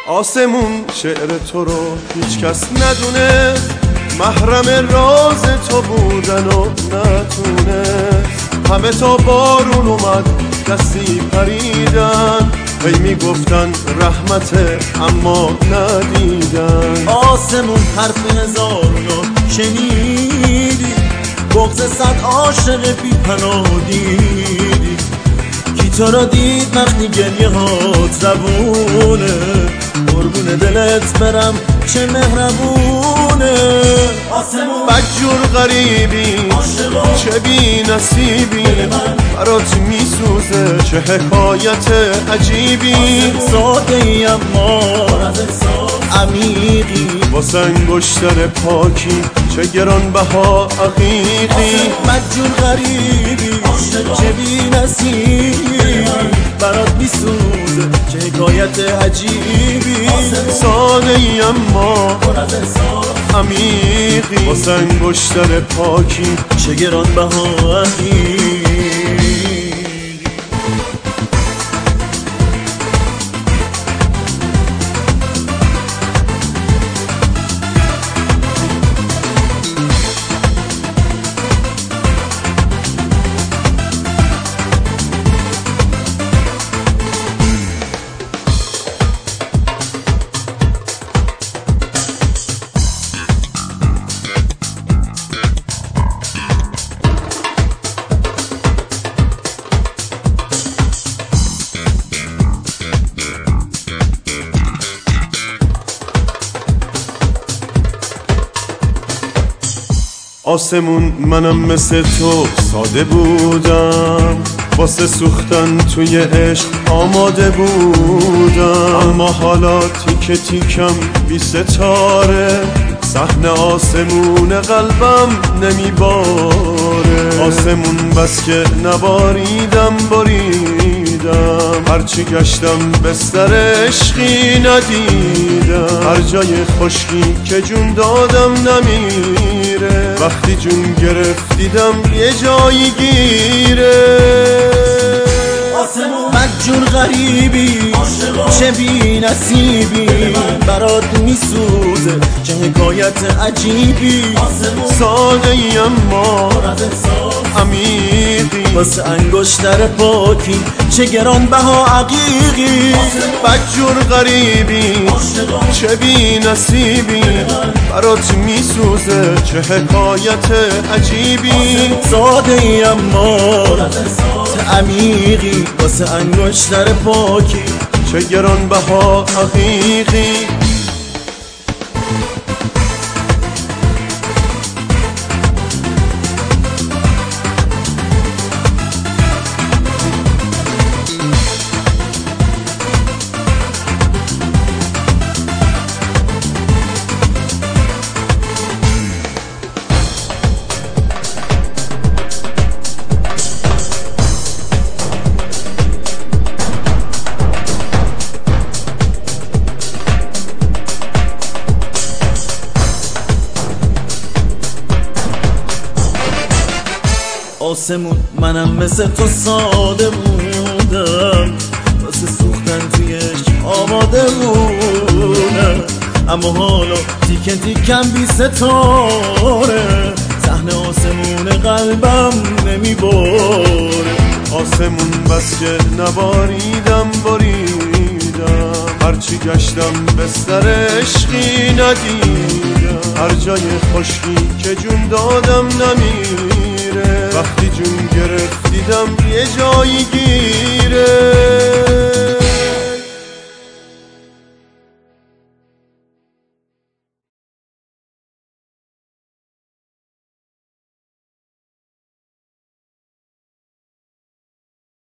آسمون شعر تو رو هیچ کس ندونه، محرم راز تو بودن و نتونه. همه تا بارون اومد دستی پریدن، هی میگفتن رحمته اما ندیدن. آسمون حرف هزارونو شنیدی، بغض صد عاشق بی پناه دیدی. کی تو را دید وقتی گریه هات زبونه، قربون دلت برم چه مهربونه. آسمون بدجور غریبی چه بی نصیبی، برات میسوزه چه حکایت عجیبی. ساده ای اما عمیقی، واسه انگشتر پاکی چه گرانبها عقیقی. بدجور غریبی چه بی نصیبی، برات میسوزه چه حکایت عجیبی. ساده ای اما عمیقی، واسه انگشتر پاکی چه گرانبها عقیقی. آسمون منم مثل تو ساده بودم، واسه سوختن توی عشق آماده بودم. اما حالا تیکه تیکم بی ستاره، صحنه آسمون قلبم نمیباره. آسمون بس که نباریدم باریدم، هرچی گشتم بستر عشقی ندیدم. هر جای خشکی که جون دادم نمیره، وقتی جون گرفت دیدم یه جایی گیره. بدجور غریبی چه بی نصیبی، برات میسوزه چه حکایت عجیبی. ساده ای اما عمیقی، واسه انگشتر پاکی چه گرانبها عقیقی. بدجور غریبی چه بی نصیبی، برات میسوزه چه حکایت عجیبی. ساده ای اما عمیقی، واسه انگشتر پاکی چه گرانبها عقیقی. آسمون منم مثل تو ساده بودم، واسه سوختن توی عشق آماده بودم. اما حالا تیکه تیکم بی ستاره، صحنه آسمون قلبم نمیباره. آسمون بس که نباریدم باریدم، هرچی گشتم بستر عشقی ندیدم. هر جای خشکی که جون دادم نمیره، وقتی جون گرفت دیدم یه جایی گیر.